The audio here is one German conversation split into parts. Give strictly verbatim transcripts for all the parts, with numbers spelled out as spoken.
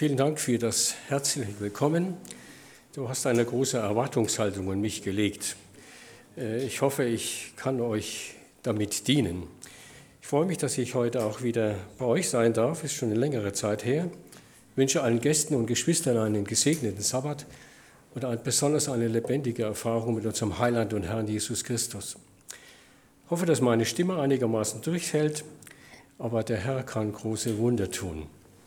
vielen Dank für das herzliche Willkommen. Du hast eine große Erwartungshaltung an mich gelegt. Ich hoffe, ich kann euch damit dienen. Ich freue mich, dass ich heute auch wieder bei euch sein darf. Ist schon eine längere Zeit her. Ich wünsche allen Gästen und Geschwistern einen gesegneten Sabbat und besonders eine lebendige Erfahrung mit unserem Heiland und Herrn Jesus Christus. Ich hoffe, dass meine Stimme einigermaßen durchhält, aber der Herr kann große Wunder tun.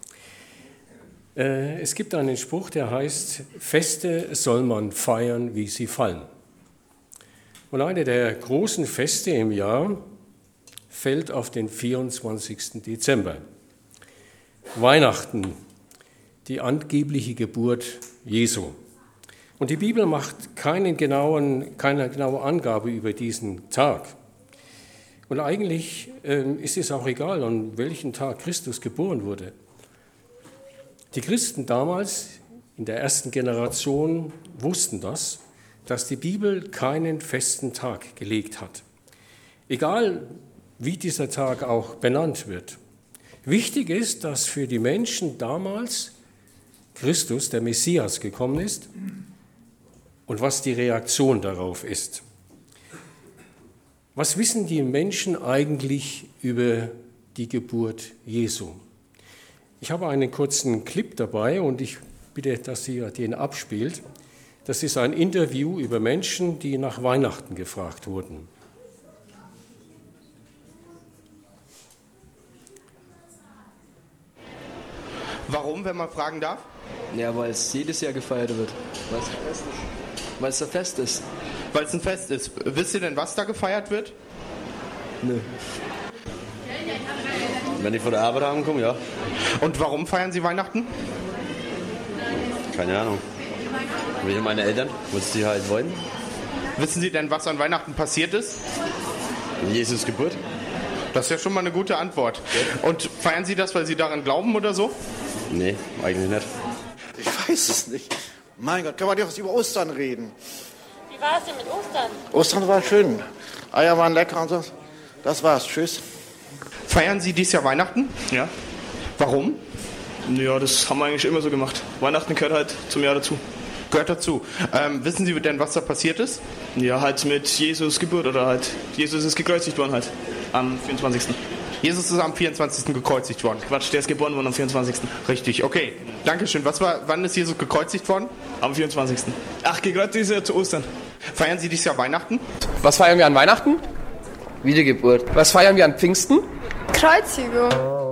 Es gibt einen Spruch, der heißt, Feste soll man feiern, wie sie fallen. Und eine der großen Feste im Jahr fällt auf den vierundzwanzigsten Dezember. Weihnachten, die angebliche Geburt Jesu. Und die Bibel macht keinen genauen, keine genaue Angabe über diesen Tag. Und eigentlich äh, ist es auch egal, an welchem Tag Christus geboren wurde. Die Christen damals, in der ersten Generation, wussten das, dass die Bibel keinen festen Tag gelegt hat. Egal, wie dieser Tag auch benannt wird. Wichtig ist, dass für die Menschen damals Christus, der Messias, gekommen ist und was die Reaktion darauf ist. Was wissen die Menschen eigentlich über die Geburt Jesu? Ich habe einen kurzen Clip dabei und ich bitte, dass ihr den abspielt. Das ist ein Interview über Menschen, die nach Weihnachten gefragt wurden. Warum, wenn man fragen darf? Ja, weil es jedes Jahr gefeiert wird. Weil es ein Fest ist. Weil es ein Fest ist. Weil es ein Fest ist. Wisst ihr denn, was da gefeiert wird? Nö. Wenn die von der Arbeit ankommen, ja. Und warum feiern Sie Weihnachten? Keine Ahnung. Wie meine Eltern, was die halt wollen. Wissen Sie denn, was an Weihnachten passiert ist? Jesus Geburt. Das ist ja schon mal eine gute Antwort. Und feiern Sie das, weil Sie daran glauben oder so? Nee, eigentlich nicht. Ich weiß es nicht. Mein Gott, können wir nicht was über Ostern reden? Wie war es denn mit Ostern? Ostern war schön. Eier waren lecker und so. Das war's. Tschüss. Feiern Sie dieses Jahr Weihnachten? Ja. Warum? Ja, das haben wir eigentlich immer so gemacht. Weihnachten gehört halt zum Jahr dazu. Gehört dazu. Ähm, wissen Sie denn, was da passiert ist? Ja, halt mit Jesus Geburt oder halt, Jesus ist gekreuzigt worden halt, am vierundzwanzigsten Jesus ist am vierundzwanzigsten gekreuzigt worden. Quatsch, der ist geboren worden am vierundzwanzigsten Richtig, okay. Dankeschön. Was war, wann ist Jesus gekreuzigt worden? Am vierundzwanzigsten Ach, gekreuzigt ist ja zu Ostern. Feiern Sie dieses Jahr Weihnachten? Was feiern wir an Weihnachten? Wiedergeburt. Was feiern wir an Pfingsten? Kreuzigung.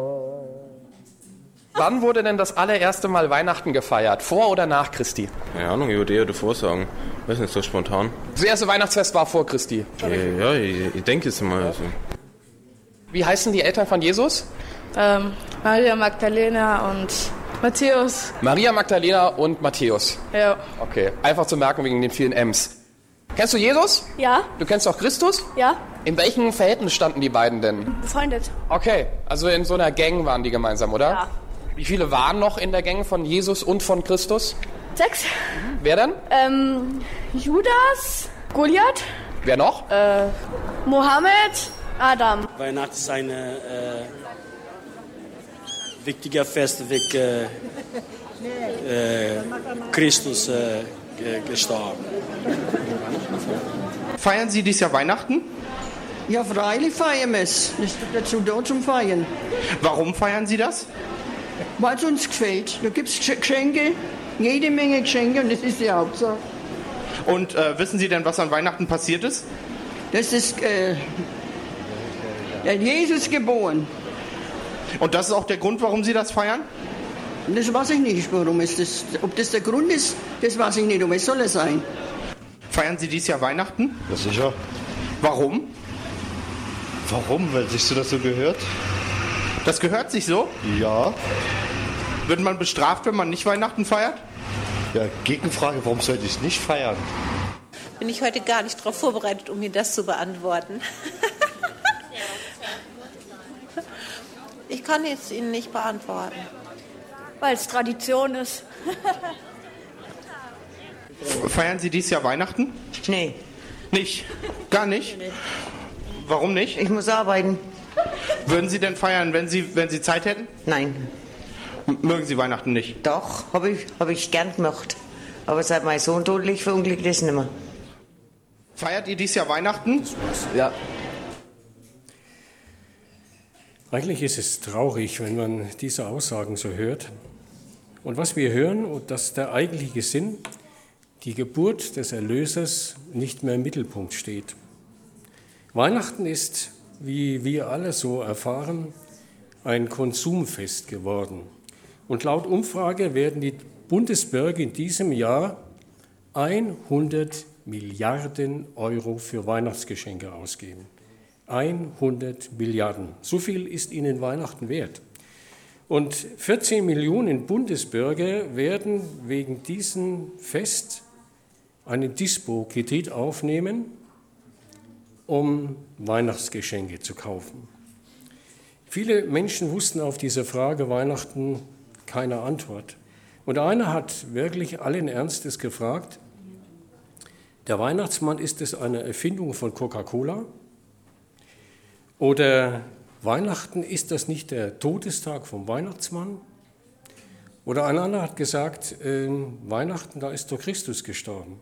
Wann wurde denn das allererste Mal Weihnachten gefeiert? Vor oder nach Christi? Keine Ahnung, ich würde eher davor sagen. Weiß nicht, so spontan. Das erste Weihnachtsfest war vor Christi. Äh, ja, ich, ich denke es mal. Also. Wie heißen die Eltern von Jesus? Ähm, Maria Magdalena und Matthäus. Maria Magdalena und Matthäus. Ja. Okay, einfach zu merken wegen den vielen M's. Kennst du Jesus? Ja. Du kennst auch Christus? Ja. In welchem Verhältnis standen die beiden denn? Befreundet. Okay, also in so einer Gang waren die gemeinsam, oder? Ja. Wie viele waren noch in der Gang von Jesus und von Christus? Sechs. Wer denn? Ähm, Judas, Goliath, Wer noch? äh, Mohammed, Adam. Weihnachten ist ein äh, wichtiger Fest, wegen äh, äh, Christus äh, gestorben. Feiern Sie dieses Jahr Weihnachten? Ja, freilich feiern wir es. Das ist dazu da zum Feiern. Warum feiern Sie das? Weil es uns gefällt. Da gibt es Geschenke, jede Menge Geschenke und das ist die Hauptsache. Und äh, wissen Sie denn, was an Weihnachten passiert ist? Das ist äh, der Jesus geboren. Und das ist auch der Grund, warum Sie das feiern? Das weiß ich nicht, warum ist das. Ob das der Grund ist, das weiß ich nicht. Aber es soll es sein. Feiern Sie dieses Jahr Weihnachten? Ja, sicher. Warum? Warum? Weil sich so das so gehört? Das gehört sich so? Ja. Wird man bestraft, wenn man nicht Weihnachten feiert? Ja, Gegenfrage, warum sollte ich nicht feiern? Bin ich heute gar nicht darauf vorbereitet, um mir das zu beantworten. Ich kann jetzt Ihnen nicht beantworten. Weil es Tradition ist. Feiern Sie dieses Jahr Weihnachten? Nee. Nicht? Gar nicht? Nee. Warum nicht? Ich muss arbeiten. Würden Sie denn feiern, wenn Sie, wenn Sie Zeit hätten? Nein. M- Mögen Sie Weihnachten nicht? Doch, habe ich, hab ich gern gemacht. Aber seit mein Sohn todlich verunglückt ist, nicht mehr. Feiert ihr dieses Jahr Weihnachten? Ja. Eigentlich ist es traurig, wenn man diese Aussagen so hört. Und was wir hören, und dass der eigentliche Sinn, die Geburt des Erlösers, nicht mehr im Mittelpunkt steht. Weihnachten ist, wie wir alle so erfahren, ein Konsumfest geworden. Und laut Umfrage werden die Bundesbürger in diesem Jahr hundert Milliarden Euro für Weihnachtsgeschenke ausgeben. hundert Milliarden. So viel ist ihnen Weihnachten wert. Und vierzehn Millionen Bundesbürger werden wegen diesem Fest einen Dispo-Kredit aufnehmen, um Weihnachtsgeschenke zu kaufen. Viele Menschen wussten auf diese Frage Weihnachten keine Antwort. Und einer hat wirklich allen Ernstes gefragt, der Weihnachtsmann, ist es eine Erfindung von Coca-Cola? Oder Weihnachten, ist das nicht der Todestag vom Weihnachtsmann? Oder ein anderer hat gesagt, äh, Weihnachten, da ist doch Christus gestorben.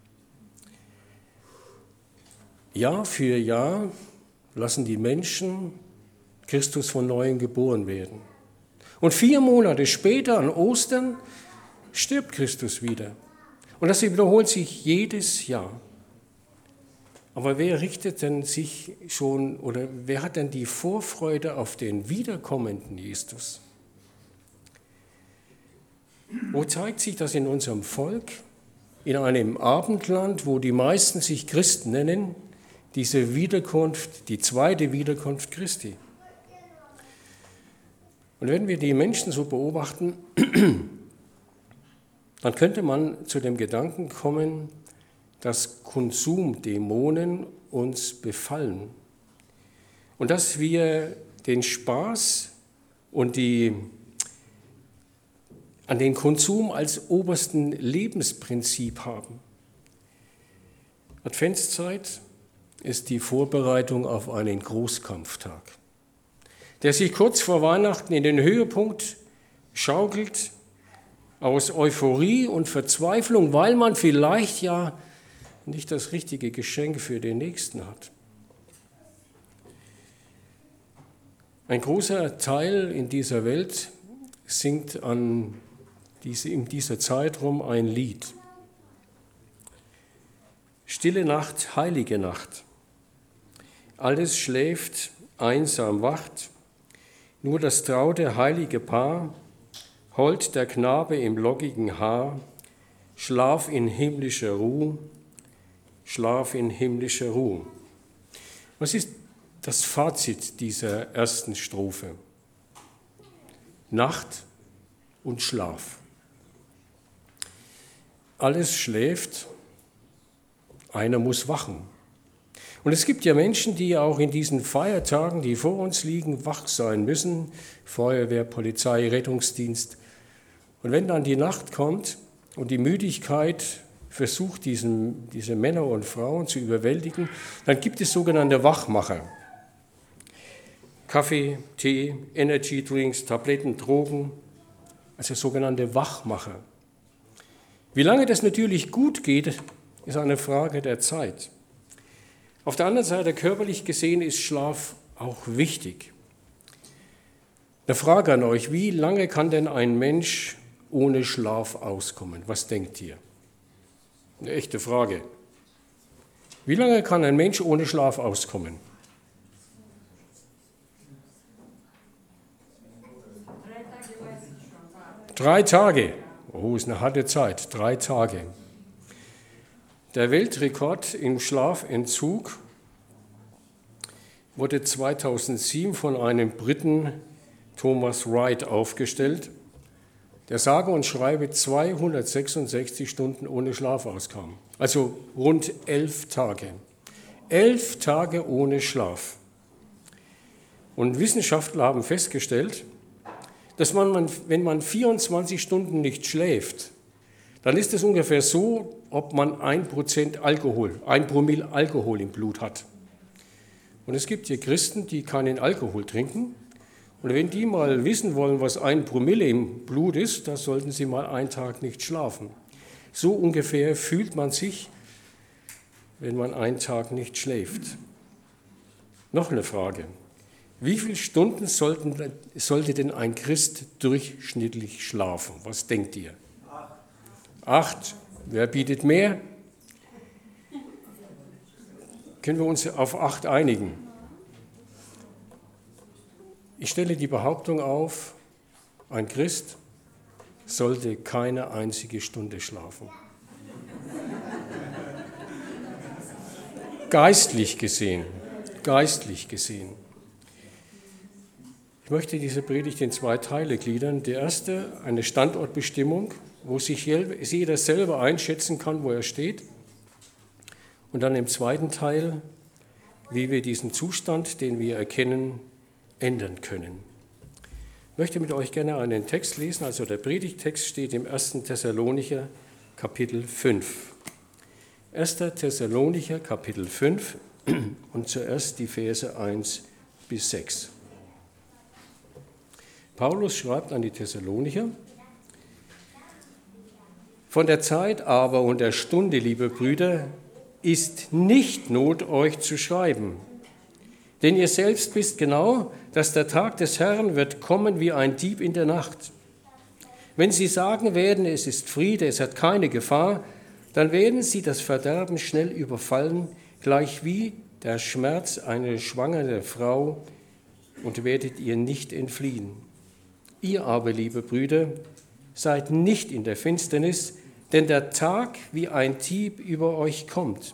Jahr für Jahr lassen die Menschen Christus von Neuem geboren werden. Und vier Monate später, an Ostern, stirbt Christus wieder. Und das wiederholt sich jedes Jahr. Aber wer richtet denn sich schon, oder wer hat denn die Vorfreude auf den wiederkommenden Jesus? Wo zeigt sich das in unserem Volk? In einem Abendland, wo die meisten sich Christen nennen, diese Wiederkunft, die zweite Wiederkunft Christi. Und wenn wir die Menschen so beobachten, dann könnte man zu dem Gedanken kommen, dass Konsumdämonen uns befallen und dass wir den Spaß und die, an den Konsum als obersten Lebensprinzip haben. Adventszeit ist die Vorbereitung auf einen Großkampftag, der sich kurz vor Weihnachten in den Höhepunkt schaukelt, aus Euphorie und Verzweiflung, weil man vielleicht ja nicht das richtige Geschenk für den Nächsten hat. Ein großer Teil in dieser Welt singt an diese, in dieser Zeit rum ein Lied. Stille Nacht, heilige Nacht. Alles schläft, einsam wacht, nur das traute heilige Paar, hold der Knabe im lockigen Haar, Schlaf in himmlischer Ruhe, Schlaf in himmlischer Ruhe. Was ist das Fazit dieser ersten Strophe? Nacht und Schlaf. Alles schläft, einer muss wachen. Und es gibt ja Menschen, die auch in diesen Feiertagen, die vor uns liegen, wach sein müssen. Feuerwehr, Polizei, Rettungsdienst. Und wenn dann die Nacht kommt und die Müdigkeit versucht, diesen, diese Männer und Frauen zu überwältigen, dann gibt es sogenannte Wachmacher. Kaffee, Tee, Energy Drinks, Tabletten, Drogen, also sogenannte Wachmacher. Wie lange das natürlich gut geht, ist eine Frage der Zeit. Auf der anderen Seite, körperlich gesehen, ist Schlaf auch wichtig. Eine Frage an euch, wie lange kann denn ein Mensch ohne Schlaf auskommen? Was denkt ihr? Eine echte Frage. Wie lange kann ein Mensch ohne Schlaf auskommen? Drei Tage. Oh, ist eine harte Zeit. Drei Tage. Der Weltrekord im Schlafentzug wurde zweitausendsieben von einem Briten, Thomas Wright, aufgestellt, der sage und schreibe zweihundertsechsundsechzig Stunden ohne Schlaf auskam. Also rund elf Tage. Elf Tage ohne Schlaf. Und Wissenschaftler haben festgestellt, dass man, wenn man vierundzwanzig Stunden nicht schläft, dann ist es ungefähr so, ob man ein Prozent Alkohol, ein Promille Alkohol im Blut hat. Und es gibt hier Christen, die keinen Alkohol trinken Und wenn die mal wissen wollen, was ein Promille im Blut ist, dann sollten sie mal einen Tag nicht schlafen. So ungefähr fühlt man sich, wenn man einen Tag nicht schläft. Noch eine Frage. Wie viele Stunden sollten, sollte denn ein Christ durchschnittlich schlafen? Was denkt ihr? Acht. Acht. Wer bietet mehr? Können wir uns auf acht einigen? Ich stelle die Behauptung auf, ein Christ sollte keine einzige Stunde schlafen. Geistlich gesehen, geistlich gesehen. Ich möchte diese Predigt in zwei Teile gliedern. Der erste, eine Standortbestimmung, wo sich jeder selber einschätzen kann, wo er steht. Und dann im zweiten Teil, wie wir diesen Zustand, den wir erkennen, ändern können. Ich möchte mit euch gerne einen Text lesen. Also der Predigttext steht im ersten Thessalonicher Kapitel fünf. erster Thessalonicher Kapitel fünf und zuerst die Verse eins bis sechs. Paulus schreibt an die Thessalonicher: Von der Zeit aber und der Stunde, liebe Brüder, ist nicht Not, euch zu schreiben. Denn ihr selbst wisst genau, dass der Tag des Herrn wird kommen wie ein Dieb in der Nacht. Wenn sie sagen werden, es ist Friede, es hat keine Gefahr, dann werden sie das Verderben schnell überfallen, gleichwie der Schmerz eine schwangere Frau, und werdet ihr nicht entfliehen. Ihr aber, liebe Brüder, seid nicht in der Finsternis, denn der Tag wie ein Dieb über euch kommt.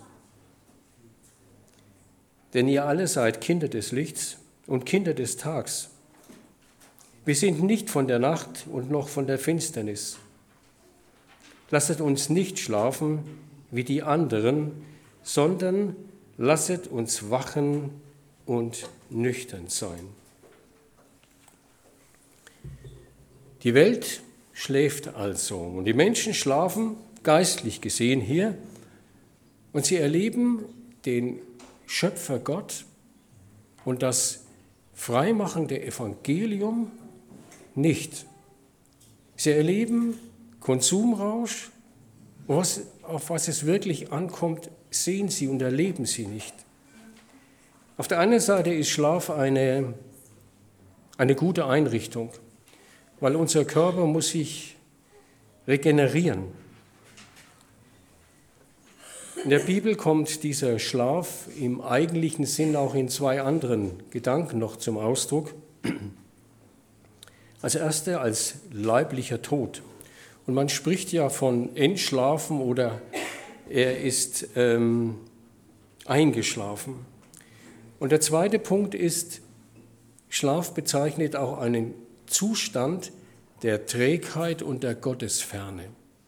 Denn ihr alle seid Kinder des Lichts und Kinder des Tags. Wir sind nicht von der Nacht und noch von der Finsternis. Lasset uns nicht schlafen wie die anderen, sondern lasset uns wachen und nüchtern sein. Die Welt schläft also und die Menschen schlafen, geistlich gesehen hier, und sie erleben den Schöpfer Gott und das freimachende Evangelium nicht. Sie erleben Konsumrausch, was, auf was es wirklich ankommt, sehen sie und erleben sie nicht. Auf der einen Seite ist Schlaf eine, eine gute Einrichtung, weil unser Körper muss sich regenerieren. In der Bibel kommt dieser Schlaf im eigentlichen Sinn auch in zwei anderen Gedanken noch zum Ausdruck. Als erster als leiblicher Tod. Und man spricht ja von Entschlafen oder er ist ähm, eingeschlafen. Und der zweite Punkt ist, Schlaf bezeichnet auch einen Zustand der Trägheit und der Gottesferne.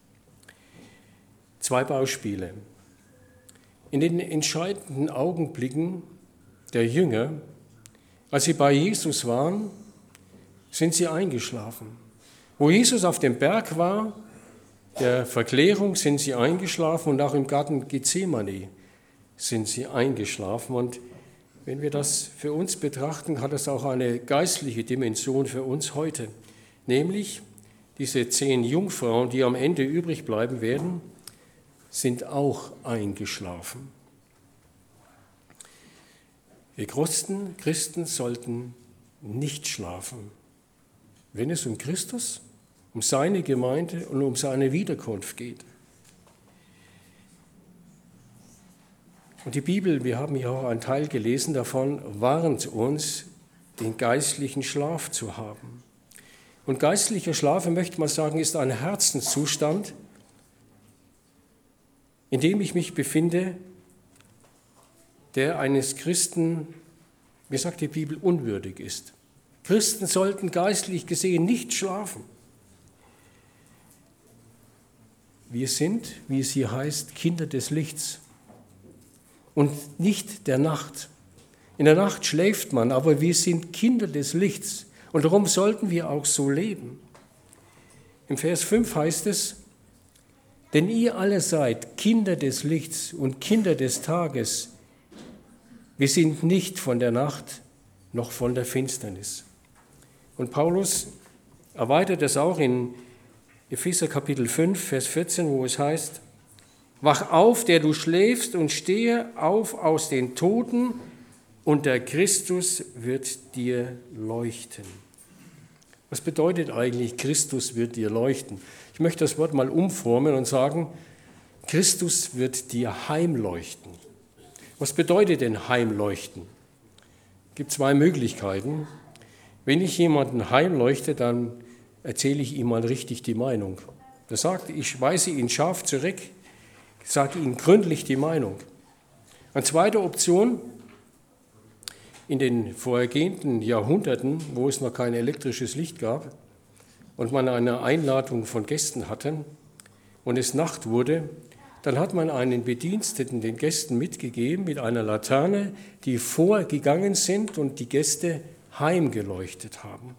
Zwei Beispiele. In den entscheidenden Augenblicken der Jünger, als sie bei Jesus waren, sind sie eingeschlafen. Wo Jesus auf dem Berg war, der Verklärung, sind sie eingeschlafen, und auch im Garten Gethsemane sind sie eingeschlafen. Und wenn wir das für uns betrachten, hat das auch eine geistliche Dimension für uns heute, nämlich diese zehn Jungfrauen, die am Ende übrig bleiben werden, sind auch eingeschlafen. Wir Christen, Christen sollten nicht schlafen, wenn es um Christus, um seine Gemeinde und um seine Wiederkunft geht. Und die Bibel, wir haben hier auch einen Teil gelesen davon, warnt uns, den geistlichen Schlaf zu haben. Und geistlicher Schlaf, möchte man sagen, ist ein Herzenszustand, in dem ich mich befinde, der eines Christen, wie sagt die Bibel, unwürdig ist. Christen sollten geistlich gesehen nicht schlafen. Wir sind, wie es hier heißt, Kinder des Lichts und nicht der Nacht. In der Nacht schläft man, aber wir sind Kinder des Lichts und darum sollten wir auch so leben. Im Vers fünf heißt es: Denn ihr alle seid Kinder des Lichts und Kinder des Tages. Wir sind nicht von der Nacht noch von der Finsternis. Und Paulus erweitert das auch in Epheser Kapitel fünf, Vers vierzehn, wo es heißt, wach auf, der du schläfst, und stehe auf aus den Toten, und der Christus wird dir leuchten. Was bedeutet eigentlich, Christus wird dir leuchten? Ich möchte das Wort mal umformen und sagen, Christus wird dir heimleuchten. Was bedeutet denn heimleuchten? Es gibt zwei Möglichkeiten. Wenn ich jemanden heimleuchte, dann erzähle ich ihm mal richtig die Meinung. Er sagt, ich weise ihn scharf zurecht, sage ihm gründlich die Meinung. Eine zweite Option, in den vorhergehenden Jahrhunderten, wo es noch kein elektrisches Licht gab und man eine Einladung von Gästen hatte und es Nacht wurde, dann hat man einen Bediensteten den Gästen mitgegeben mit einer Laterne, die vorgegangen sind und die Gäste heimgeleuchtet haben.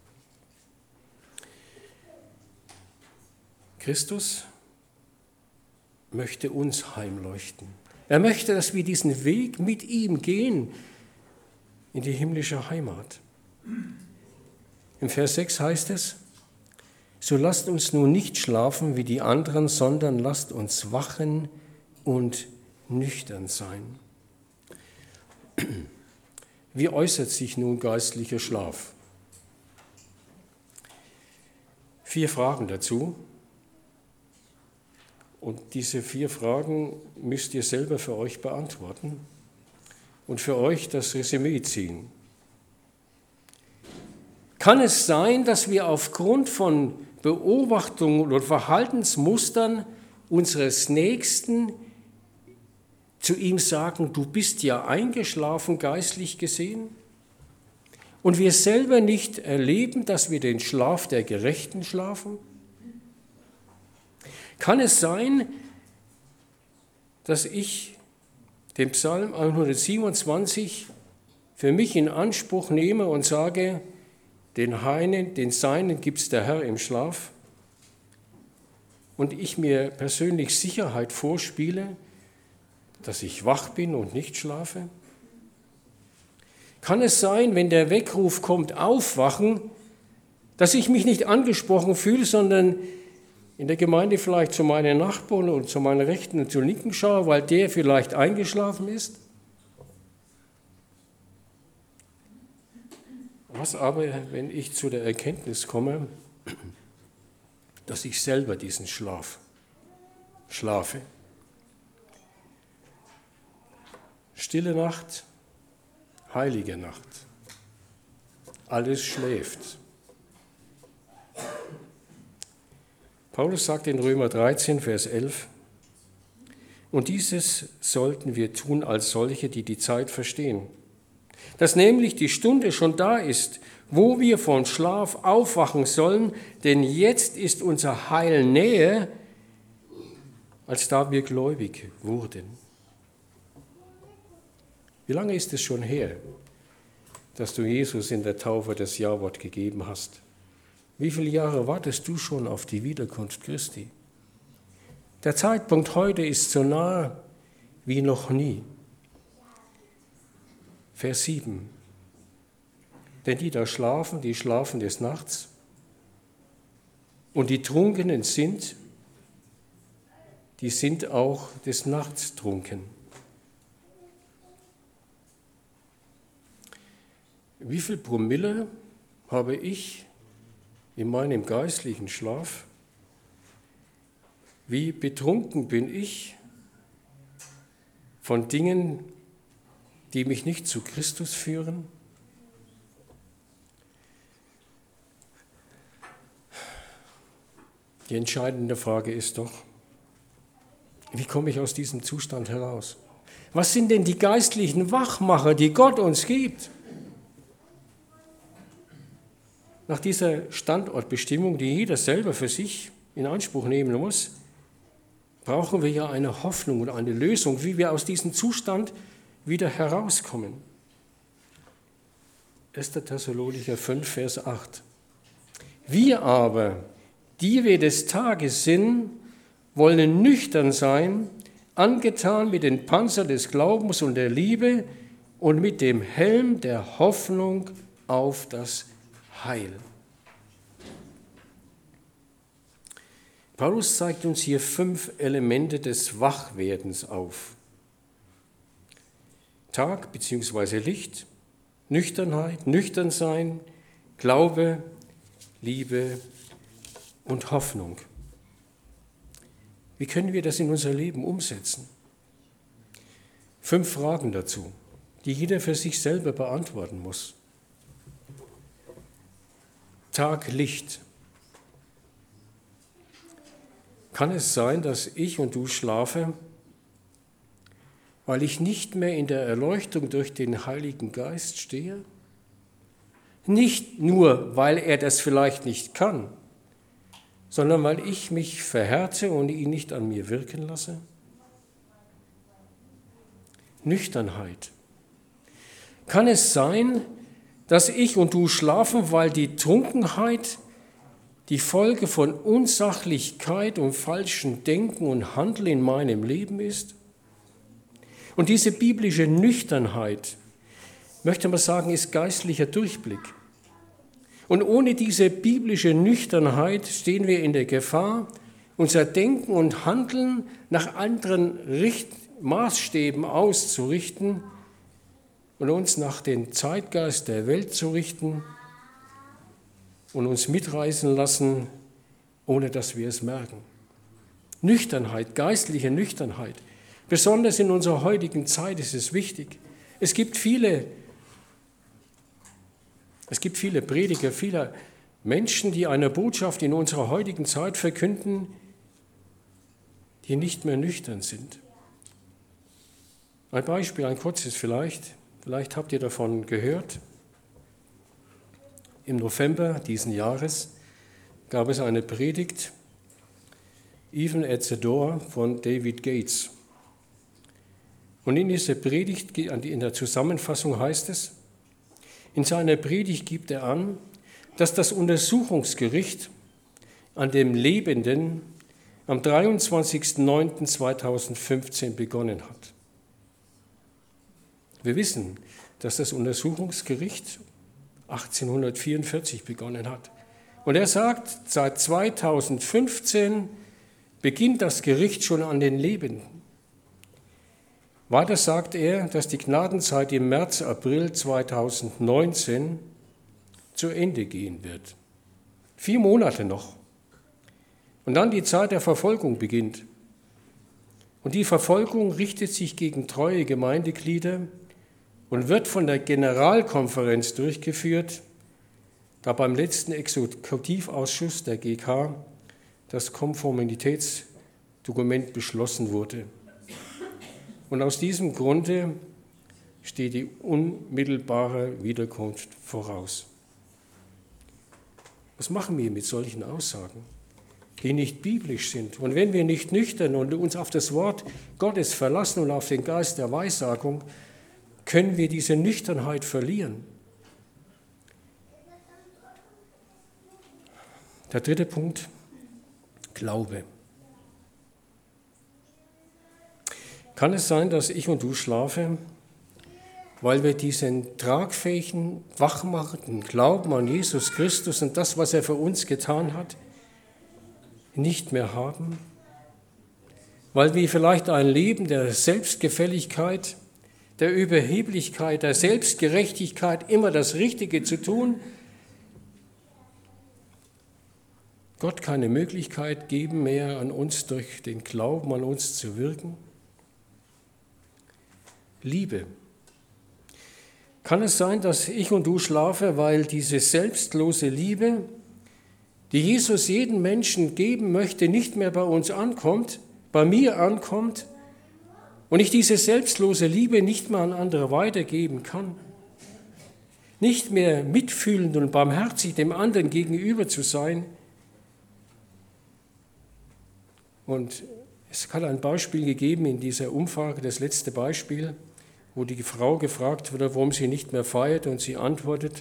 Christus möchte uns heimleuchten. Er möchte, dass wir diesen Weg mit ihm gehen in die himmlische Heimat. Im Vers sechs heißt es, so lasst uns nun nicht schlafen wie die anderen, sondern lasst uns wachen und nüchtern sein. Wie äußert sich nun geistlicher Schlaf? Vier Fragen dazu. Und diese vier Fragen müsst ihr selber für euch beantworten und für euch das Resümee ziehen. Kann es sein, dass wir aufgrund von Beobachtungen oder Verhaltensmustern unseres Nächsten zu ihm sagen, du bist ja eingeschlafen, geistlich gesehen? Und wir selber nicht erleben, dass wir den Schlaf der Gerechten schlafen? Kann es sein, dass ich den Psalm hundertsiebenundzwanzig für mich in Anspruch nehme und sage, den Heinen, den Seinen gibt's der Herr im Schlaf, und ich mir persönlich Sicherheit vorspiele, dass ich wach bin und nicht schlafe? Kann es sein, wenn der Weckruf kommt, aufwachen, dass ich mich nicht angesprochen fühle, sondern in der Gemeinde vielleicht zu meinen Nachbarn und zu meiner Rechten und zur Linken schaue, weil der vielleicht eingeschlafen ist? Was aber, wenn ich zu der Erkenntnis komme, dass ich selber diesen Schlaf schlafe? Stille Nacht, heilige Nacht. Alles schläft. Paulus sagt in Römer dreizehn, Vers elf, und dieses sollten wir tun als solche, die die Zeit verstehen, dass nämlich die Stunde schon da ist, wo wir vom Schlaf aufwachen sollen, denn jetzt ist unser Heil näher, als da wir gläubig wurden. Wie lange ist es schon her, dass du Jesus in der Taufe das Ja-Wort gegeben hast? Wie viele Jahre wartest du schon auf die Wiederkunft Christi? Der Zeitpunkt heute ist so nah wie noch nie. Vers sieben. Denn die da schlafen, die schlafen des Nachts, und die Trunkenen sind, die sind auch des Nachts trunken. Wie viel Promille habe ich in meinem geistlichen Schlaf? Wie betrunken bin ich von Dingen, die mich nicht zu Christus führen? Die entscheidende Frage ist doch, wie komme ich aus diesem Zustand heraus? Was sind denn die geistlichen Wachmacher, die Gott uns gibt? Nach dieser Standortbestimmung, die jeder selber für sich in Anspruch nehmen muss, brauchen wir ja eine Hoffnung und eine Lösung, wie wir aus diesem Zustand wieder herauskommen. erster Thessalonicher fünf, Vers acht. Wir aber, die wir des Tages sind, wollen nüchtern sein, angetan mit dem Panzer des Glaubens und der Liebe und mit dem Helm der Hoffnung auf das Heil. Paulus zeigt uns hier fünf Elemente des Wachwerdens auf. Tag bzw. Licht, Nüchternheit, nüchtern sein, Glaube, Liebe und Hoffnung. Wie können wir das in unser Leben umsetzen? Fünf Fragen dazu, die jeder für sich selber beantworten muss. Tag, Licht. Kann es sein, dass ich und du schlafe, weil ich nicht mehr in der Erleuchtung durch den Heiligen Geist stehe? Nicht nur, weil er das vielleicht nicht kann, sondern weil ich mich verhärte und ihn nicht an mir wirken lasse? Nüchternheit. Kann es sein, dass ich und du schlafen, weil die Trunkenheit die Folge von Unsachlichkeit und falschem Denken und Handeln in meinem Leben ist? Und diese biblische Nüchternheit, möchte man sagen, ist geistlicher Durchblick. Und ohne diese biblische Nüchternheit stehen wir in der Gefahr, unser Denken und Handeln nach anderen Richt- Maßstäben auszurichten und uns nach dem Zeitgeist der Welt zu richten und uns mitreißen lassen, ohne dass wir es merken. Nüchternheit, geistliche Nüchternheit. Besonders in unserer heutigen Zeit ist es wichtig. Es gibt viele, es gibt viele Prediger, viele Menschen, die eine Botschaft in unserer heutigen Zeit verkünden, die nicht mehr nüchtern sind. Ein Beispiel, ein kurzes vielleicht. Vielleicht habt ihr davon gehört. Im November diesen Jahres gab es eine Predigt, Even at the Door, von David Gates. Und in dieser Predigt, in der Zusammenfassung heißt es, in seiner Predigt gibt er an, dass das Untersuchungsgericht an dem Lebenden am dreiundzwanzigsten neunten zweitausendfünfzehn begonnen hat. Wir wissen, dass das Untersuchungsgericht achtzehnhundertvierundvierzig begonnen hat. Und er sagt, seit zweitausendfünfzehn beginnt das Gericht schon an den Lebenden. Weiter sagt er, dass die Gnadenzeit im März, April zweitausendneunzehn zu Ende gehen wird. Vier Monate noch. Und dann die Zeit der Verfolgung beginnt. Und die Verfolgung richtet sich gegen treue Gemeindeglieder und wird von der Generalkonferenz durchgeführt, da beim letzten Exekutivausschuss der G K das Konformitätsdokument beschlossen wurde. Und aus diesem Grunde steht die unmittelbare Wiederkunft voraus. Was machen wir mit solchen Aussagen, die nicht biblisch sind? Und wenn wir nicht nüchtern und uns auf das Wort Gottes verlassen und auf den Geist der Weissagung, können wir diese Nüchternheit verlieren. Der dritte Punkt, Glaube. Kann es sein, dass ich und du schlafen, weil wir diesen tragfähigen, wachmachenden Glauben an Jesus Christus und das, was er für uns getan hat, nicht mehr haben? Weil wir vielleicht ein Leben der Selbstgefälligkeit, der Überheblichkeit, der Selbstgerechtigkeit, immer das Richtige zu tun, Gott keine Möglichkeit geben mehr, an uns durch den Glauben an uns zu wirken? Liebe. Kann es sein, dass ich und du schlafen, weil diese selbstlose Liebe, die Jesus jedem Menschen geben möchte, nicht mehr bei uns ankommt, bei mir ankommt und ich diese selbstlose Liebe nicht mehr an andere weitergeben kann? Nicht mehr mitfühlend und barmherzig dem anderen gegenüber zu sein? Und es hat ein Beispiel gegeben in dieser Umfrage, das letzte Beispiel, wo die Frau gefragt wurde, warum sie nicht mehr feiert, und sie antwortet: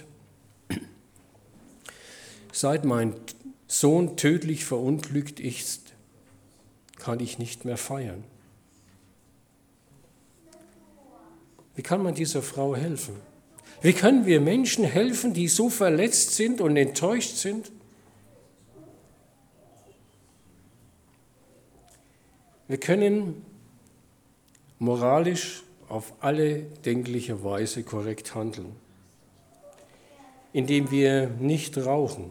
Seit mein Sohn tödlich verunglückt ist, kann ich nicht mehr feiern. Wie kann man dieser Frau helfen? Wie können wir Menschen helfen, die so verletzt sind und enttäuscht sind? Wir können moralisch auf alle denkliche Weise korrekt handeln, indem wir nicht rauchen,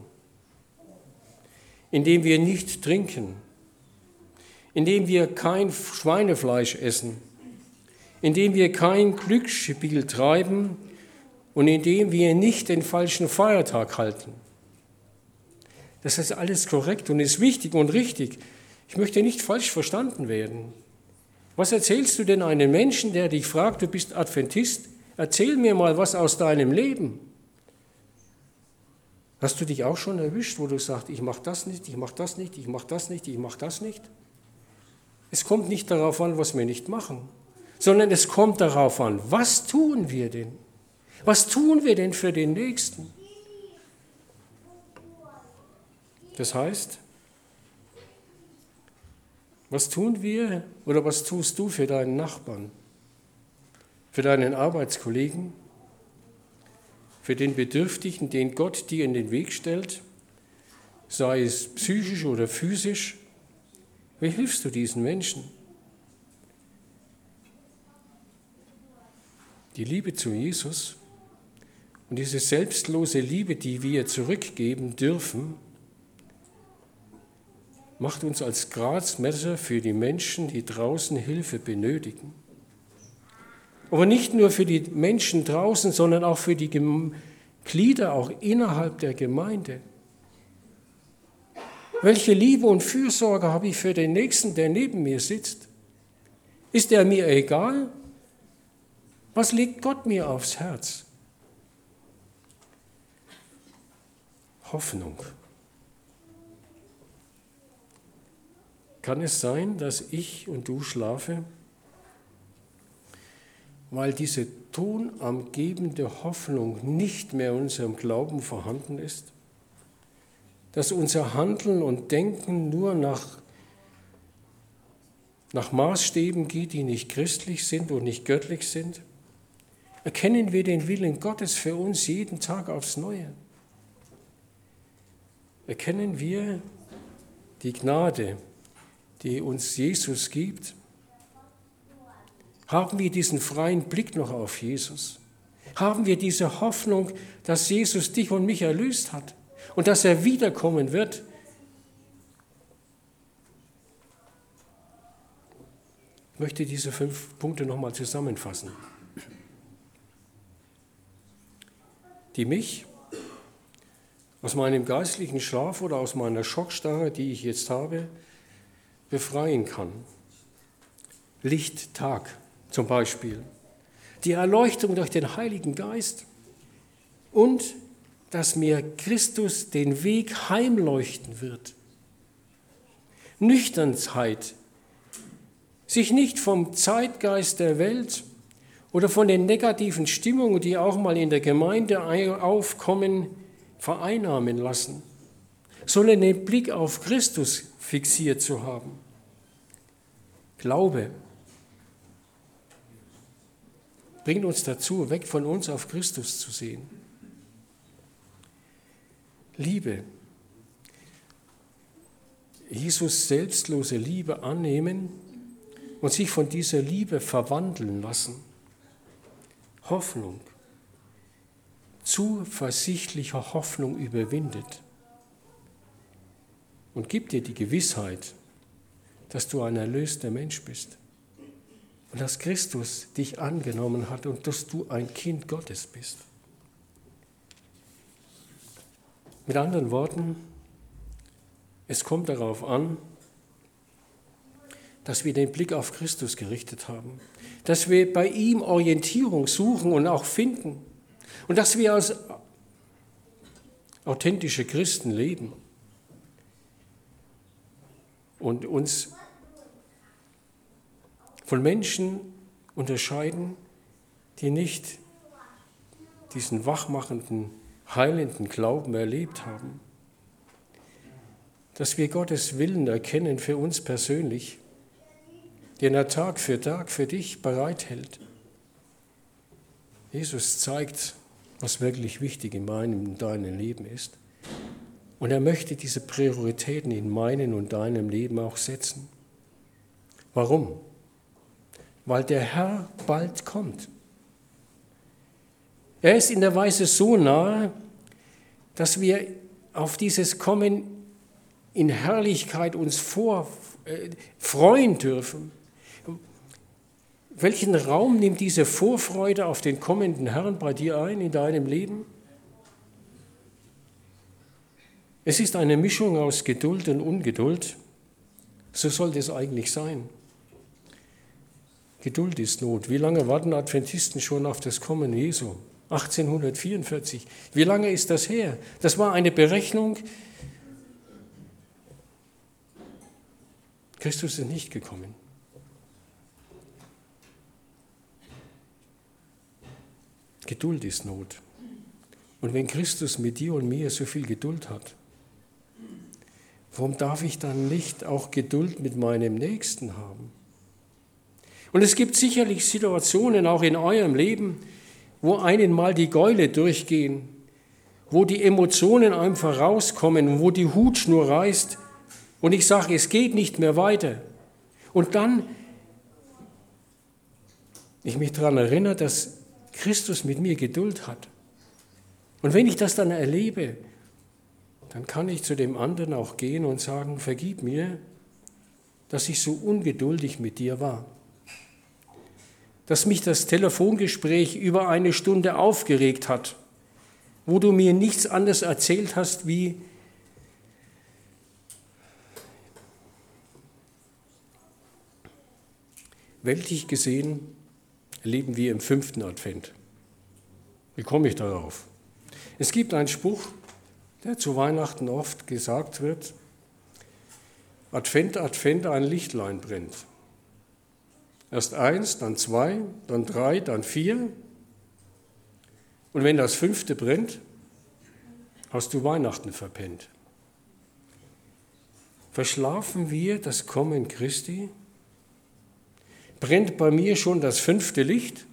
indem wir nicht trinken, indem wir kein Schweinefleisch essen, indem wir kein Glücksspiel treiben und indem wir nicht den falschen Feiertag halten. Das ist alles korrekt und ist wichtig und richtig. Ich möchte nicht falsch verstanden werden. Was erzählst du denn einem Menschen, der dich fragt, du bist Adventist? Erzähl mir mal was aus deinem Leben. Hast du dich auch schon erwischt, wo du sagst, ich mache das nicht, ich mache das nicht, ich mache das nicht, ich mache das nicht? Es kommt nicht darauf an, was wir nicht machen, sondern es kommt darauf an, was tun wir denn? Was tun wir denn für den Nächsten? Das heißt, was tun wir oder was tust du für deinen Nachbarn, für deinen Arbeitskollegen, für den Bedürftigen, den Gott dir in den Weg stellt, sei es psychisch oder physisch? Wie hilfst du diesen Menschen? Die Liebe zu Jesus und diese selbstlose Liebe, die wir zurückgeben dürfen, macht uns als Gradmesser für die Menschen, die draußen Hilfe benötigen. Aber nicht nur für die Menschen draußen, sondern auch für die Glieder, auch innerhalb der Gemeinde. Welche Liebe und Fürsorge habe ich für den Nächsten, der neben mir sitzt? Ist er mir egal? Was legt Gott mir aufs Herz? Hoffnung. Kann es sein, dass ich und du schlafen, weil diese tonangebende Hoffnung nicht mehr in unserem Glauben vorhanden ist? Dass unser Handeln und Denken nur nach, nach Maßstäben geht, die nicht christlich sind und nicht göttlich sind? Erkennen wir den Willen Gottes für uns jeden Tag aufs Neue? Erkennen wir die Gnade, die uns Jesus gibt? Haben wir diesen freien Blick noch auf Jesus? Haben wir diese Hoffnung, dass Jesus dich und mich erlöst hat und dass er wiederkommen wird? Ich möchte diese fünf Punkte nochmal zusammenfassen, die mich aus meinem geistlichen Schlaf oder aus meiner Schockstarre, die ich jetzt habe, befreien kann. Licht, Tag zum Beispiel, die Erleuchtung durch den Heiligen Geist und dass mir Christus den Weg heimleuchten wird. Nüchternheit, sich nicht vom Zeitgeist der Welt oder von den negativen Stimmungen, die auch mal in der Gemeinde aufkommen, vereinnahmen lassen, sondern den Blick auf Christus fixiert zu haben. Glaube bringt uns dazu, weg von uns auf Christus zu sehen. Liebe, Jesus selbstlose Liebe annehmen und sich von dieser Liebe verwandeln lassen. Hoffnung, zuversichtliche Hoffnung überwindet und gibt dir die Gewissheit, dass du ein erlöster Mensch bist und dass Christus dich angenommen hat und dass du ein Kind Gottes bist. Mit anderen Worten, es kommt darauf an, dass wir den Blick auf Christus gerichtet haben, dass wir bei ihm Orientierung suchen und auch finden und dass wir als authentische Christen leben und uns von Menschen unterscheiden, die nicht diesen wachmachenden, heilenden Glauben erlebt haben. Dass wir Gottes Willen erkennen für uns persönlich, den er Tag für Tag für dich bereithält. Jesus zeigt was wirklich wichtig in meinem und deinem Leben ist. Und er möchte diese Prioritäten in meinem und deinem Leben auch setzen. Warum? Weil der Herr bald kommt. Er ist in der Weise so nahe, dass wir auf dieses Kommen in Herrlichkeit uns vor, äh, freuen dürfen. Welchen Raum nimmt diese Vorfreude auf den kommenden Herrn bei dir ein, in deinem Leben? Es ist eine Mischung aus Geduld und Ungeduld. So sollte es eigentlich sein. Geduld ist Not. Wie lange warten Adventisten schon auf das Kommen Jesu? achtzehnhundertvierundvierzig. Wie lange ist das her? Das war eine Berechnung. Christus ist nicht gekommen. Geduld ist Not. Und wenn Christus mit dir und mir so viel Geduld hat, warum darf ich dann nicht auch Geduld mit meinem Nächsten haben? Und es gibt sicherlich Situationen auch in eurem Leben, wo einen mal die Gäule durchgehen, wo die Emotionen einfach rauskommen, wo die Hutschnur reißt und ich sage, es geht nicht mehr weiter. Und dann ich mich daran erinnere, dass Christus mit mir Geduld hat. Und wenn ich das dann erlebe, dann kann ich zu dem anderen auch gehen und sagen, vergib mir, dass ich so ungeduldig mit dir war. Dass mich das Telefongespräch über eine Stunde aufgeregt hat, wo du mir nichts anderes erzählt hast, wie weltlich gesehen leben wir im fünften Advent. Wie komme ich darauf? Es gibt einen Spruch, der zu Weihnachten oft gesagt wird, Advent, Advent, ein Lichtlein brennt. Erst eins, dann zwei, dann drei, dann vier. Und wenn das fünfte brennt, hast du Weihnachten verpennt. Verschlafen wir das Kommen Christi? Brennt bei mir schon das fünfte Licht?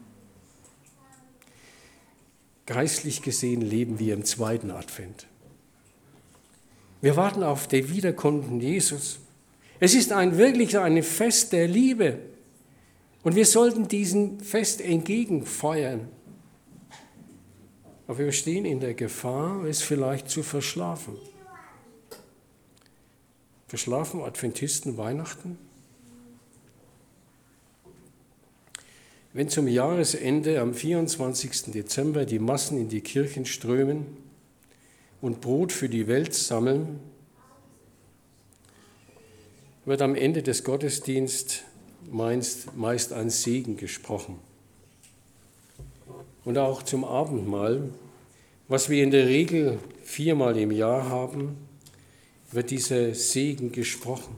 Geistlich gesehen leben wir im zweiten Advent. Wir warten auf den wiederkommenden Jesus. Es ist ein wirklich ein Fest der Liebe. Und wir sollten diesem Fest entgegenfeuern. Aber wir stehen in der Gefahr, es vielleicht zu verschlafen. Verschlafen Adventisten Weihnachten? Wenn zum Jahresende am vierundzwanzigsten Dezember die Massen in die Kirchen strömen und Brot für die Welt sammeln, wird am Ende des Gottesdienstes meist, meist ein Segen gesprochen. Und auch zum Abendmahl, was wir in der Regel viermal im Jahr haben, wird dieser Segen gesprochen.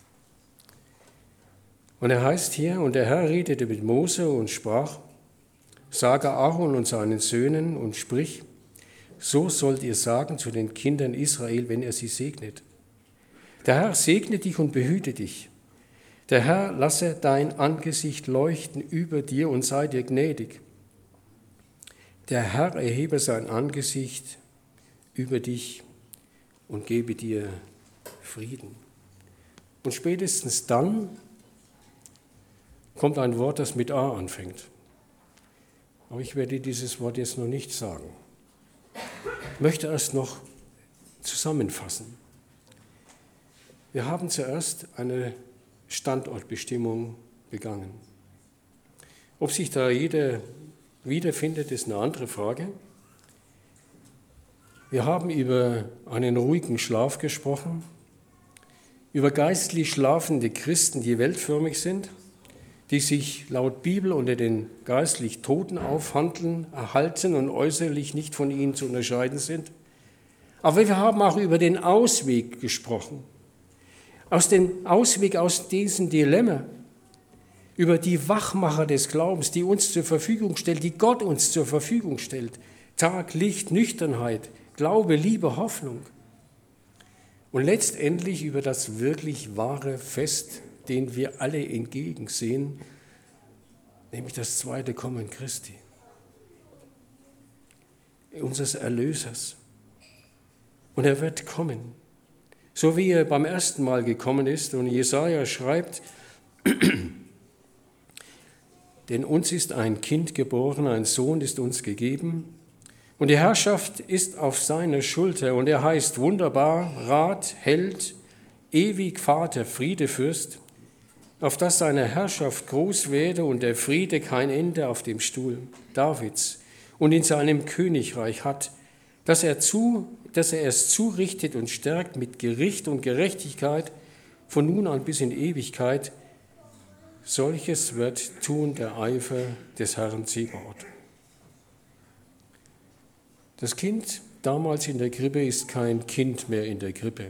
Und er heißt hier, und der Herr redete mit Mose und sprach, sage Aaron und seinen Söhnen und sprich, so sollt ihr sagen zu den Kindern Israel, wenn er sie segnet. Der Herr segne dich und behüte dich. Der Herr lasse dein Angesicht leuchten über dir und sei dir gnädig. Der Herr erhebe sein Angesicht über dich und gebe dir Frieden. Und spätestens dann kommt ein Wort, das mit A anfängt. Aber ich werde dieses Wort jetzt noch nicht sagen. Ich möchte erst noch zusammenfassen. Wir haben zuerst eine Standortbestimmung begangen. Ob sich da jeder wiederfindet, ist eine andere Frage. Wir haben über einen ruhigen Schlaf gesprochen, über geistlich schlafende Christen, die weltförmig sind, die sich laut Bibel unter den geistlich Toten aufhandeln, erhalten und äußerlich nicht von ihnen zu unterscheiden sind. Aber wir haben auch über den Ausweg gesprochen, aus dem Ausweg aus diesem Dilemma, über die Wachmacher des Glaubens, die uns zur Verfügung stellt, die Gott uns zur Verfügung stellt. Tag, Licht, Nüchternheit, Glaube, Liebe, Hoffnung. Und letztendlich über das wirklich wahre Fest, den wir alle entgegensehen, nämlich das zweite Kommen Christi. unseres Erlösers. Und er wird kommen, so wie er beim ersten Mal gekommen ist. Und Jesaja schreibt, denn uns ist ein Kind geboren, ein Sohn ist uns gegeben, und die Herrschaft ist auf seiner Schulter, und er heißt Wunderbar, Rat, Held, ewig Vater, Friedefürst, auf dass seine Herrschaft groß werde und der Friede kein Ende auf dem Stuhl Davids und in seinem Königreich hat, dass er, zu, dass er es zurichtet und stärkt mit Gericht und Gerechtigkeit von nun an bis in Ewigkeit. Solches wird tun der Eifer des Herrn Zebaoth. Das Kind damals in der Krippe ist kein Kind mehr in der Krippe.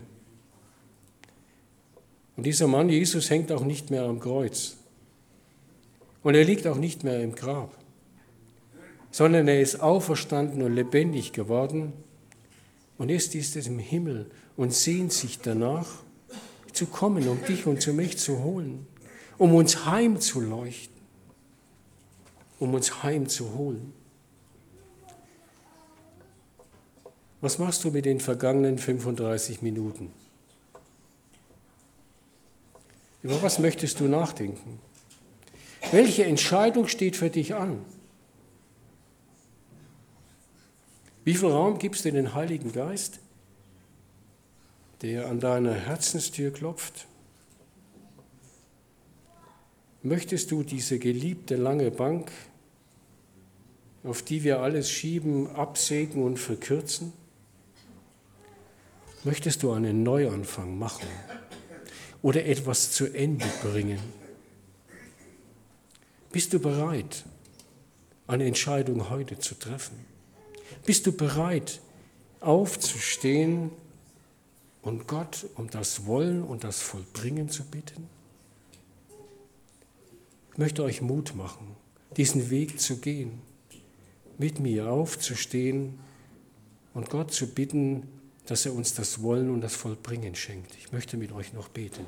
Und dieser Mann Jesus hängt auch nicht mehr am Kreuz. Und er liegt auch nicht mehr im Grab, sondern er ist auferstanden und lebendig geworden und ist ist es im Himmel und sehnt sich danach, zu kommen, um dich und zu mich zu holen, um uns heimzuleuchten, um uns heimzuholen. Was machst du mit den vergangenen fünfunddreißig Minuten? Über was möchtest du nachdenken? Welche Entscheidung steht für dich an? Wie viel Raum gibst du in den Heiligen Geist, der an deiner Herzenstür klopft? Möchtest du diese geliebte lange Bank, auf die wir alles schieben, absägen und verkürzen? Möchtest du einen Neuanfang machen oder etwas zu Ende bringen? Bist du bereit, eine Entscheidung heute zu treffen? Bist du bereit, aufzustehen und Gott um das Wollen und das Vollbringen zu bitten? Ich möchte euch Mut machen, diesen Weg zu gehen, mit mir aufzustehen und Gott zu bitten, dass er uns das Wollen und das Vollbringen schenkt. Ich möchte mit euch noch beten.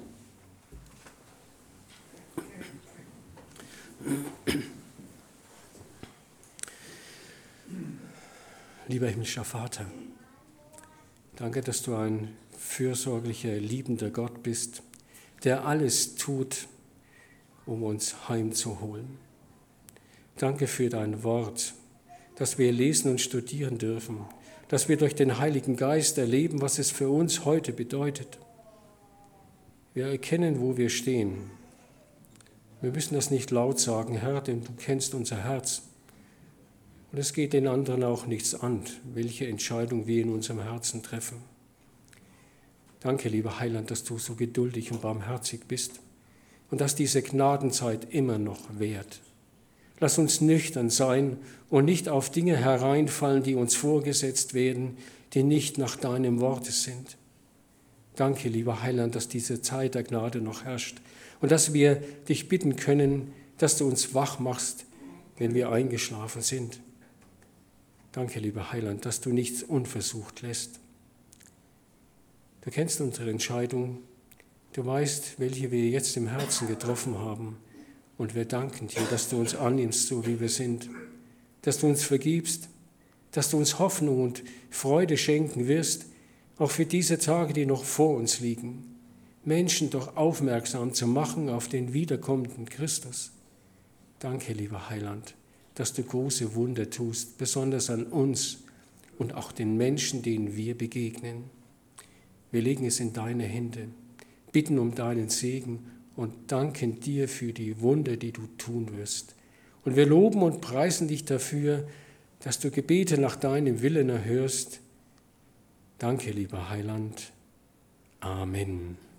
Lieber himmlischer Vater, danke, dass du ein fürsorglicher, liebender Gott bist, der alles tut, um uns heimzuholen. Danke für dein Wort, das wir lesen und studieren dürfen, dass wir durch den Heiligen Geist erleben, was es für uns heute bedeutet. Wir erkennen, wo wir stehen. Wir müssen das nicht laut sagen, Herr, denn du kennst unser Herz. Und es geht den anderen auch nichts an, welche Entscheidung wir in unserem Herzen treffen. Danke, lieber Heiland, dass du so geduldig und barmherzig bist und dass diese Gnadenzeit immer noch währt. Lass uns nüchtern sein und nicht auf Dinge hereinfallen, die uns vorgesetzt werden, die nicht nach deinem Worte sind. Danke, lieber Heiland, dass diese Zeit der Gnade noch herrscht und dass wir dich bitten können, dass du uns wach machst, wenn wir eingeschlafen sind. Danke, lieber Heiland, dass du nichts unversucht lässt. Du kennst unsere Entscheidung, du weißt, welche wir jetzt im Herzen getroffen haben. Und wir danken dir, dass du uns annimmst, so wie wir sind, dass du uns vergibst, dass du uns Hoffnung und Freude schenken wirst, auch für diese Tage, die noch vor uns liegen, Menschen doch aufmerksam zu machen auf den wiederkommenden Christus. Danke, lieber Heiland, dass du große Wunder tust, besonders an uns und auch den Menschen, denen wir begegnen. Wir legen es in deine Hände, bitten um deinen Segen und danken dir für die Wunder, die du tun wirst. Und wir loben und preisen dich dafür, dass du Gebete nach deinem Willen erhörst. Danke, lieber Heiland. Amen.